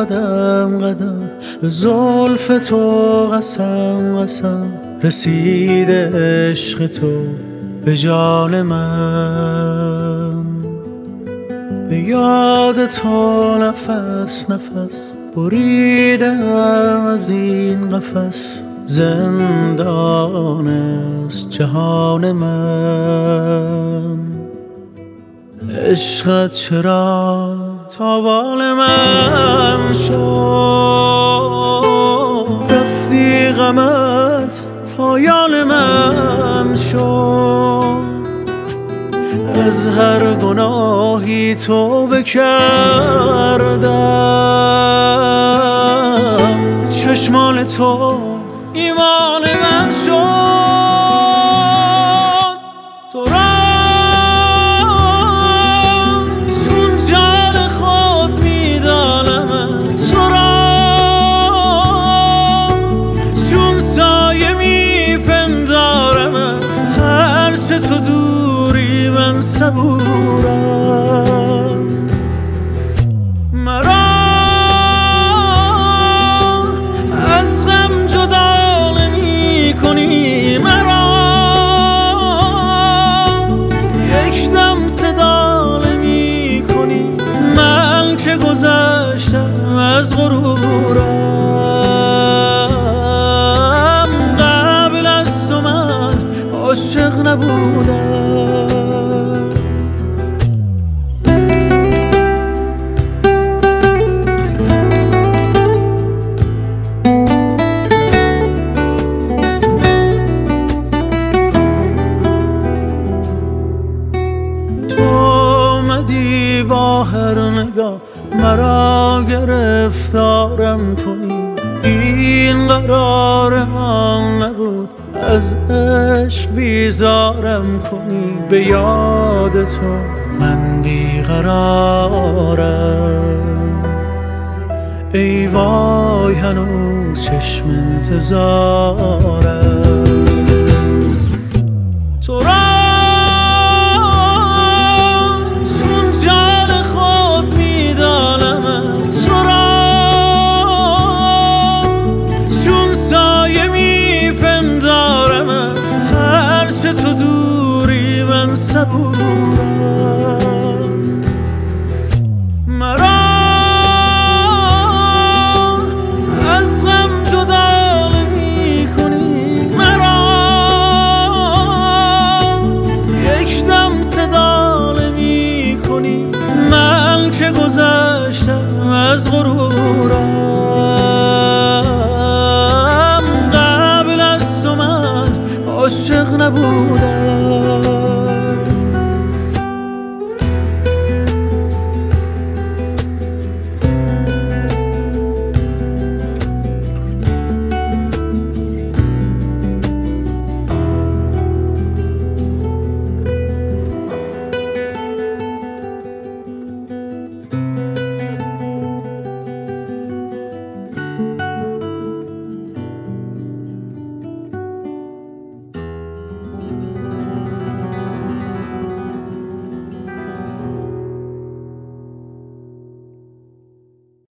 قدم قدم به زلف تو قسم قسم رسیده عشق تو به جان من. به یاد تو نفس نفس بریدم از این قفس، زندان است جهان من. عشقت چرا تاوان من شد، رفتی غمت پایان من شد. از هر گناهی توبه کردم، چشمان تو ایمان من شد. تو را چون جان خود میدانم، تو را چون سایه میپندارمت، هرچه تو دوری من صبورم. مرا از غم جدا نمی کنی، مرا یک دم صدا نمی کنی. من که گذشتم از غرورم، قبل از تو من عاشق نبودم. با هر نگاه مرا گرفتارم کنی، این قرار من نبود از عشق بیزارم کنی. به یاد تو من بیقرارم، ای وای هنوز چشم انتظارم. تو را تو دوری من صبورم. مرا از غم جدا نمی کنی، مرا یک دم صدا نمی کنی. من که گذشتم از غرورم، قبل از تو من عاشق نبودم.